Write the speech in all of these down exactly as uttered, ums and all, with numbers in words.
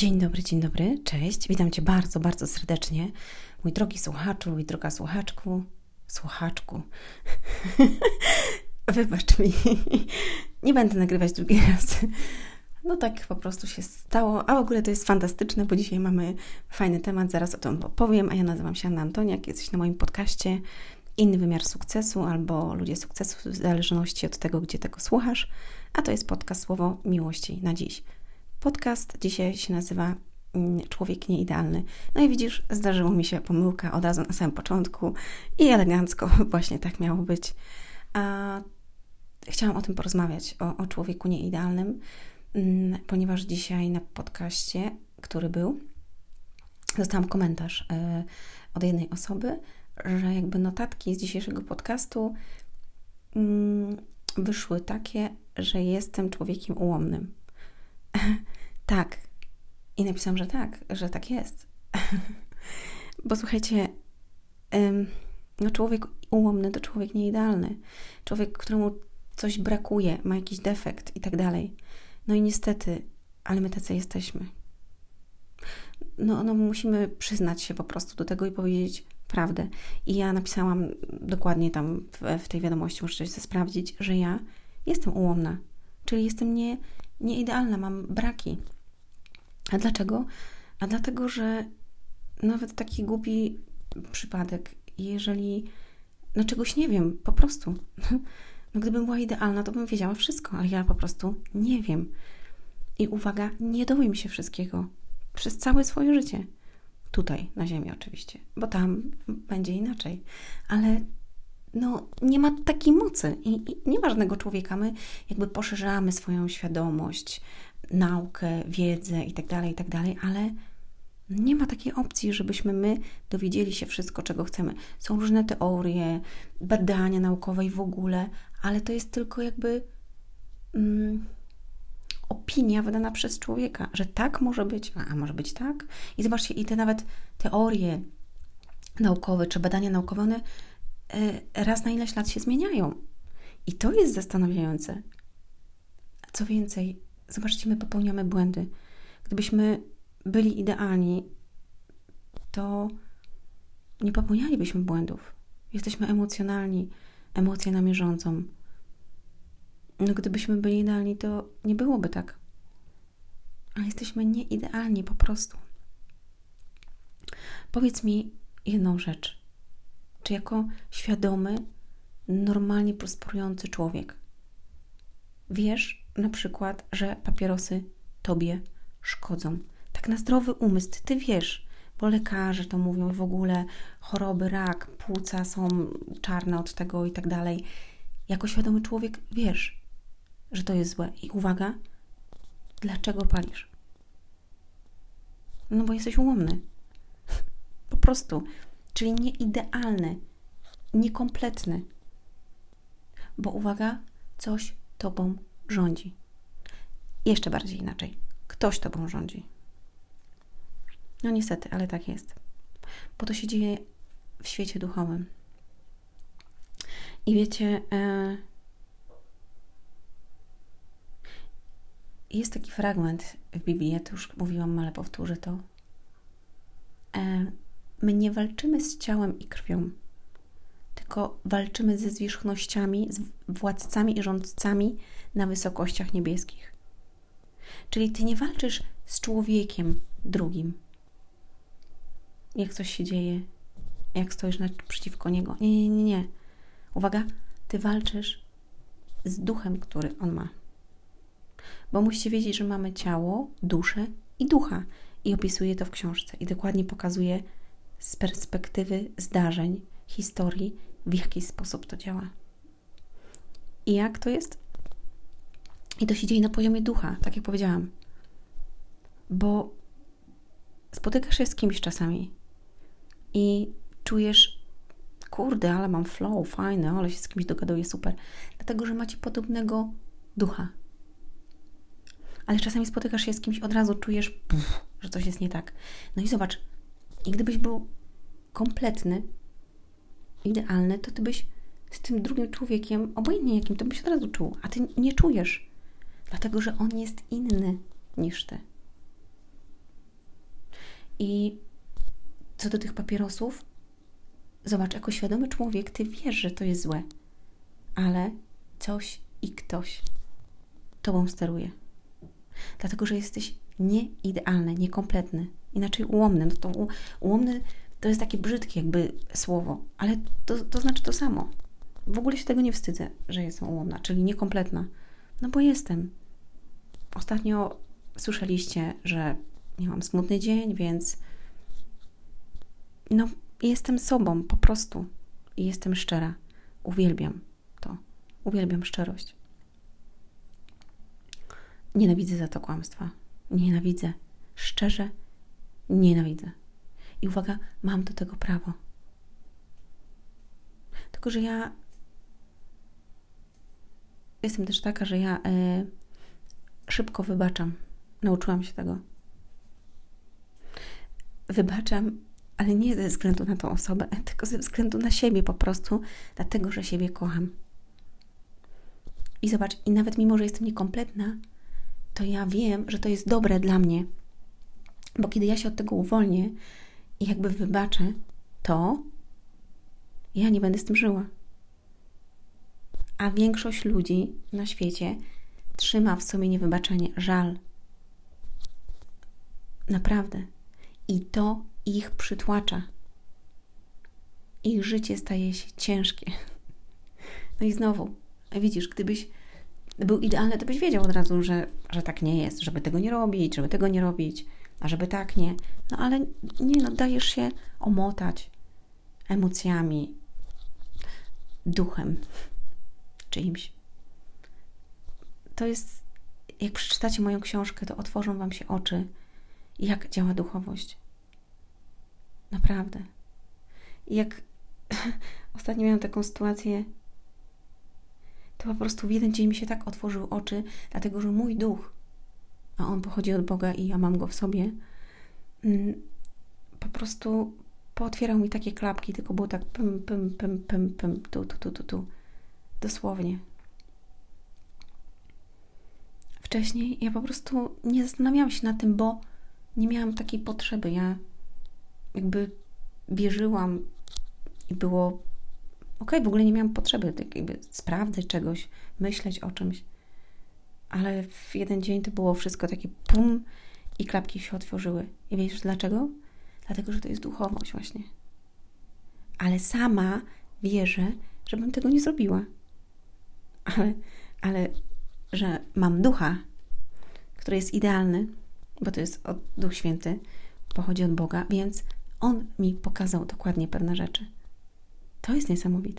Dzień dobry, dzień dobry, cześć. Witam Cię bardzo, bardzo serdecznie. Mój drogi słuchaczu i droga słuchaczku. Słuchaczku. Wybacz mi. Nie będę nagrywać drugi raz. No tak po prostu się stało. A w ogóle to jest fantastyczne, bo dzisiaj mamy fajny temat. Zaraz o tym opowiem. A ja nazywam się Anna Antoniak. Jesteś na moim podcaście Inny Wymiar Sukcesu albo Ludzie Sukcesu, w zależności od tego, gdzie tego słuchasz. A to jest podcast Słowo Miłości na dziś. Podcast dzisiaj się nazywa Człowiek Nieidealny. No i widzisz, zdarzyło mi się pomyłka od razu na samym początku i elegancko właśnie tak miało być. A chciałam o tym porozmawiać, o, o człowieku nieidealnym, ponieważ dzisiaj na podcaście, który był, dostałam komentarz od jednej osoby, że jakby notatki z dzisiejszego podcastu wyszły takie, że jestem człowiekiem ułomnym. Tak. I napisałam, że tak, że tak jest. Bo słuchajcie, no człowiek ułomny to człowiek nieidealny. Człowiek, któremu coś brakuje, ma jakiś defekt i tak dalej. No i niestety, ale my tacy jesteśmy. No, no musimy przyznać się po prostu do tego i powiedzieć prawdę. I ja napisałam dokładnie tam w, w tej wiadomości, muszę sobie sprawdzić, że ja jestem ułomna. Czyli jestem nie, nieidealna, mam braki. A dlaczego? A dlatego, że nawet taki głupi przypadek, jeżeli no czegoś nie wiem, po prostu. No gdybym była idealna, to bym wiedziała wszystko, ale ja po prostu nie wiem. I uwaga, nie dowiem się wszystkiego przez całe swoje życie. Tutaj, na ziemi oczywiście, bo tam będzie inaczej. Ale no nie ma takiej mocy i, i nieważnego człowieka. My jakby poszerzamy swoją świadomość, naukę, wiedzę i tak dalej, i tak dalej, ale nie ma takiej opcji, żebyśmy my dowiedzieli się wszystko, czego chcemy. Są różne teorie, badania naukowe i w ogóle, ale to jest tylko jakby mm, opinia wydana przez człowieka, że tak może być, a może być tak. I zobaczcie, i te nawet teorie naukowe, czy badania naukowe, one y, raz na ileś lat się zmieniają. I to jest zastanawiające. Co więcej, zobaczcie, my popełniamy błędy. Gdybyśmy byli idealni, to nie popełnialibyśmy błędów. Jesteśmy emocjonalni, emocje nami rządzą. No gdybyśmy byli idealni, to nie byłoby tak. Ale jesteśmy nieidealni po prostu. Powiedz mi jedną rzecz. Czy jako świadomy, normalnie prosperujący człowiek wiesz na przykład, że papierosy tobie szkodzą? Tak na zdrowy umysł, ty wiesz, bo lekarze to mówią w ogóle, choroby, rak, płuca są czarne od tego i tak dalej. Jako świadomy człowiek wiesz, że to jest złe. I uwaga, dlaczego palisz? No bo jesteś ułomny. Po prostu. Czyli nieidealny, niekompletny. Bo uwaga, coś tobą rządzi. Jeszcze bardziej inaczej. Ktoś tobą rządzi. No niestety, ale tak jest. Bo to się dzieje w świecie duchowym. I wiecie, e, jest taki fragment w Biblii, ja to już mówiłam, ale powtórzę to. E, my nie walczymy z ciałem i krwią, tylko walczymy ze zwierzchnościami, z władcami i rządcami na wysokościach niebieskich. Czyli ty nie walczysz z człowiekiem drugim. Jak coś się dzieje, jak stoisz naprzeciwko niego. Nie, nie, nie, nie. Uwaga, ty walczysz z duchem, który on ma. Bo musicie wiedzieć, że mamy ciało, duszę i ducha. I opisuje to w książce. I dokładnie pokazuje z perspektywy zdarzeń, historii, w jaki sposób to działa. I jak to jest? I to się dzieje na poziomie ducha, tak jak powiedziałam. Bo spotykasz się z kimś czasami i czujesz, kurde, ale mam flow, fajny, ale się z kimś dogaduję, super. Dlatego, że macie podobnego ducha. Ale czasami spotykasz się z kimś, od razu czujesz, puf, że coś jest nie tak. No i zobacz, i gdybyś był kompletny, idealny, to ty byś z tym drugim człowiekiem, obojętnie jakim, to byś od razu czuł, a ty nie czujesz. Dlatego, że on jest inny niż ty. I co do tych papierosów, zobacz, jako świadomy człowiek, ty wiesz, że to jest złe, ale coś i ktoś tobą steruje. Dlatego, że jesteś nieidealny, niekompletny, inaczej ułomny. No to u, ułomny to jest takie brzydkie jakby słowo, ale to, to znaczy to samo. W ogóle się tego nie wstydzę, że jestem ułomna, czyli niekompletna. No bo jestem. Ostatnio słyszeliście, że nie mam smutny dzień, więc no jestem sobą po prostu i jestem szczera. Uwielbiam to. Uwielbiam szczerość. Nienawidzę za to kłamstwa. Nienawidzę. Szczerze nienawidzę. I uwaga, mam do tego prawo. Tylko, że ja jestem też taka, że ja y, szybko wybaczam. Nauczyłam się tego. Wybaczam, ale nie ze względu na tą osobę, tylko ze względu na siebie po prostu, dlatego, że siebie kocham. I zobacz, i nawet mimo, że jestem niekompletna, to ja wiem, że to jest dobre dla mnie. Bo kiedy ja się od tego uwolnię i jakby wybaczę, to ja nie będę z tym żyła. A większość ludzi na świecie trzyma w sobie niewybaczenie, żal. Naprawdę. I to ich przytłacza. Ich życie staje się ciężkie. No i znowu, widzisz, gdybyś był idealny, to byś wiedział od razu, że, że tak nie jest, żeby tego nie robić, żeby tego nie robić, a żeby tak nie. No ale nie, no dajesz się omotać emocjami, duchem czyimś. To jest, jak przeczytacie moją książkę, to otworzą wam się oczy, jak działa duchowość. Naprawdę. I jak ostatnio miałam taką sytuację, to po prostu w jeden dzień mi się tak otworzyły oczy, dlatego, że mój duch, a on pochodzi od Boga i ja mam go w sobie, po prostu pootwierał mi takie klapki, tylko było tak pym, pym, pym, pym, pym, tu, tu, tu, tu, tu. Dosłownie. Wcześniej ja po prostu nie zastanawiałam się nad tym, bo nie miałam takiej potrzeby. Ja jakby wierzyłam i było okej, okay, w ogóle nie miałam potrzeby tak jakby sprawdzać czegoś, myśleć o czymś. Ale w jeden dzień to było wszystko takie pum i klapki się otworzyły. I wiesz dlaczego? Dlatego, że to jest duchowość właśnie. Ale sama wierzę, żebym tego nie zrobiła. Ale, ale że mam ducha, który jest idealny, bo to jest od, Duch Święty, pochodzi od Boga, więc On mi pokazał dokładnie pewne rzeczy. To jest niesamowite.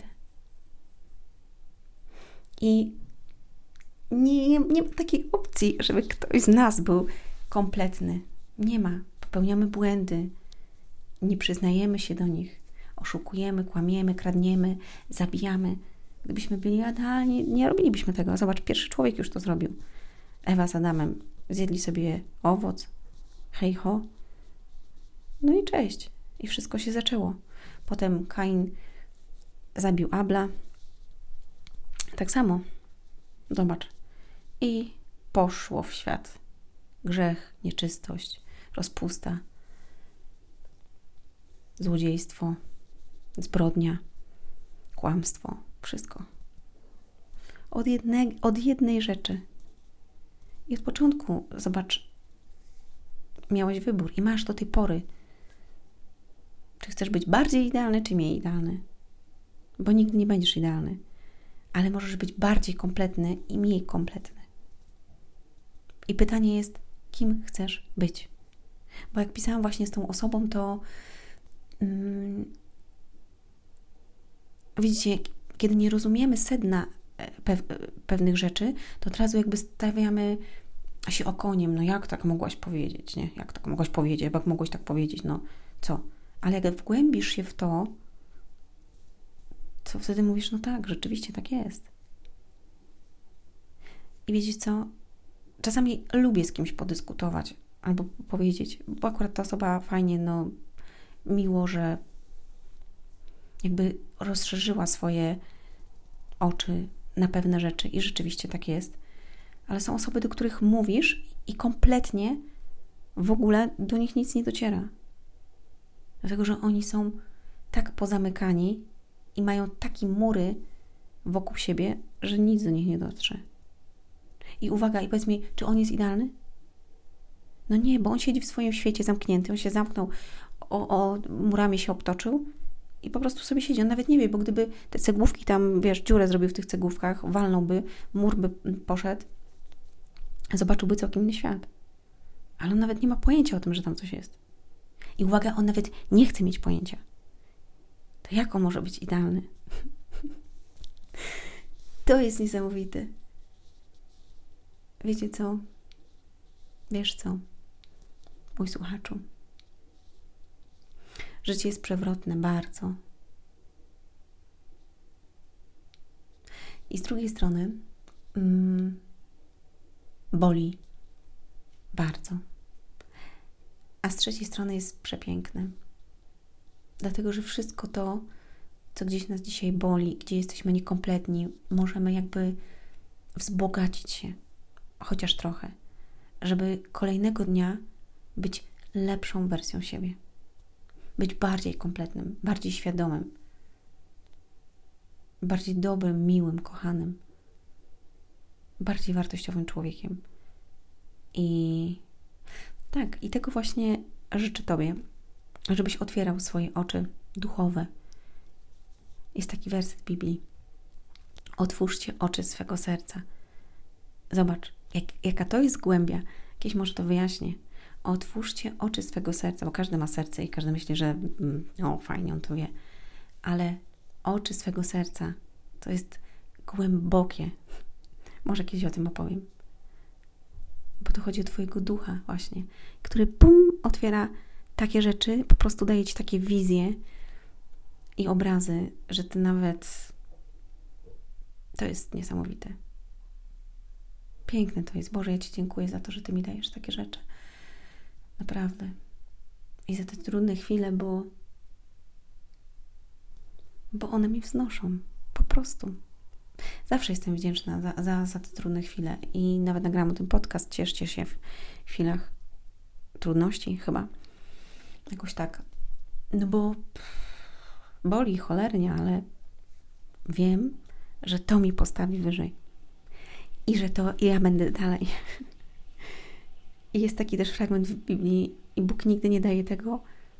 I nie, nie, nie ma takiej opcji, żeby ktoś z nas był kompletny. Nie ma. Popełniamy błędy, nie przyznajemy się do nich, oszukujemy, kłamiemy, kradniemy, zabijamy. Gdybyśmy byli idealni, nie robilibyśmy tego. Zobacz, pierwszy człowiek już to zrobił. Ewa z Adamem zjedli sobie owoc, hej ho, no i cześć. I wszystko się zaczęło. Potem Kain zabił Abla. Tak samo. Zobacz. I poszło w świat. Grzech, nieczystość, rozpusta, złodziejstwo, zbrodnia, kłamstwo. Wszystko. Od, jedne, od jednej rzeczy. I od początku, zobacz, miałeś wybór i masz do tej pory. Czy chcesz być bardziej idealny, czy mniej idealny? Bo nigdy nie będziesz idealny. Ale możesz być bardziej kompletny i mniej kompletny. I pytanie jest, kim chcesz być? Bo jak pisałam właśnie z tą osobą, to um, widzicie, kiedy nie rozumiemy sedna pew, pewnych rzeczy, to od razu jakby stawiamy się okoniem. No jak tak mogłaś powiedzieć, nie? Jak tak mogłaś powiedzieć? Jak mogłaś tak powiedzieć? No co? Ale jak wgłębisz się w to, to wtedy mówisz, no tak, rzeczywiście tak jest. I wiecie co? Czasami lubię z kimś podyskutować albo powiedzieć, bo akurat ta osoba fajnie, no miło, że jakby rozszerzyła swoje oczy na pewne rzeczy i rzeczywiście tak jest. Ale są osoby, do których mówisz i kompletnie w ogóle do nich nic nie dociera. Dlatego, że oni są tak pozamykani i mają takie mury wokół siebie, że nic do nich nie dotrze. I uwaga, i powiedz mi, czy on jest idealny? No nie, bo on siedzi w swoim świecie zamknięty, on się zamknął, o, o murami się obtoczył i po prostu sobie siedzi. On nawet nie wie, bo gdyby te cegłówki tam, wiesz, dziurę zrobił w tych cegłówkach, walnąłby, mur by poszedł, zobaczyłby całkiem inny świat. Ale on nawet nie ma pojęcia o tym, że tam coś jest. I uwaga, on nawet nie chce mieć pojęcia. To jak on może być idealny? To jest niesamowite. Wiecie co? Wiesz co? Mój słuchaczu. Życie jest przewrotne, bardzo. I z drugiej strony mm, boli bardzo. A z trzeciej strony jest przepiękne. Dlatego, że wszystko to, co gdzieś nas dzisiaj boli, gdzie jesteśmy niekompletni, możemy jakby wzbogacić się, chociaż trochę, żeby kolejnego dnia być lepszą wersją siebie. Być bardziej kompletnym, bardziej świadomym, bardziej dobrym, miłym, kochanym, bardziej wartościowym człowiekiem. I tak, i tego właśnie życzę Tobie, żebyś otwierał swoje oczy duchowe. Jest taki werset w Biblii. Otwórzcie oczy swego serca. Zobacz, jak, jaka to jest głębia. Jakieś może to wyjaśnię. Otwórzcie oczy swego serca, bo każdy ma serce i każdy myśli, że o, fajnie, on to wie. Ale oczy swego serca to jest głębokie. Może kiedyś o tym opowiem. Bo to chodzi o Twojego ducha właśnie, który pum, otwiera takie rzeczy, po prostu daje Ci takie wizje i obrazy, że Ty nawet... To jest niesamowite. Piękne to jest. Boże, ja Ci dziękuję za to, że Ty mi dajesz takie rzeczy. Naprawdę. I za te trudne chwile, bo bo one mi wznoszą. Po prostu. Zawsze jestem wdzięczna za, za, za te trudne chwile. I nawet nagrałam o tym podcast. Cieszcie się w chwilach trudności chyba. Jakoś tak. No bo boli cholernie, ale wiem, że to mi postawi wyżej. I że to ja będę dalej. I jest taki też fragment w Biblii i Bóg nigdy nie daje tego,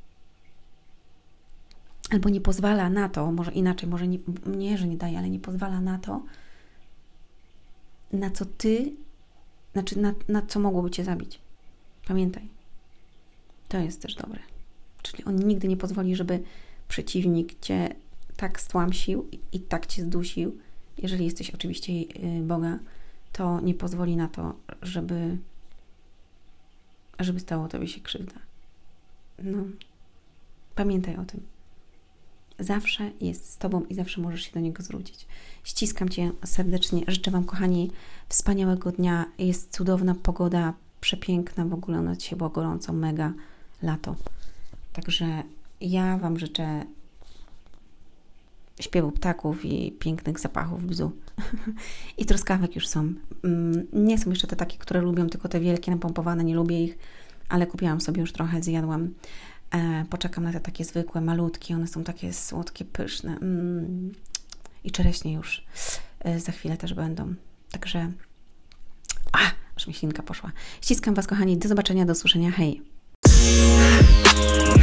albo nie pozwala na to, może inaczej, może nie, nie, że nie daje, ale nie pozwala na to, na co Ty, znaczy na, na co mogłoby Cię zabić. Pamiętaj. To jest też dobre. Czyli On nigdy nie pozwoli, żeby przeciwnik Cię tak stłamsił i, i tak Cię zdusił. Jeżeli jesteś oczywiście Boga, to nie pozwoli na to, żeby żeby stało Tobie się krzywda. No. Pamiętaj o tym. Zawsze jest z Tobą i zawsze możesz się do Niego zwrócić. Ściskam Cię serdecznie. Życzę Wam, kochani, wspaniałego dnia. Jest cudowna pogoda, przepiękna. W ogóle ona dzisiaj była gorąco, mega lato. Także ja Wam życzę śpiewu ptaków i pięknych zapachów bzu. I truskawek już są. Nie są jeszcze te takie, które lubią, tylko te wielkie, napompowane, nie lubię ich, ale kupiłam sobie już trochę, zjadłam. E, poczekam na te takie zwykłe, malutkie, one są takie słodkie, pyszne. Mm. I czereśnie już e, za chwilę też będą. Także a, aż mi ślinka poszła. Ściskam Was, kochani, do zobaczenia, do usłyszenia, hej!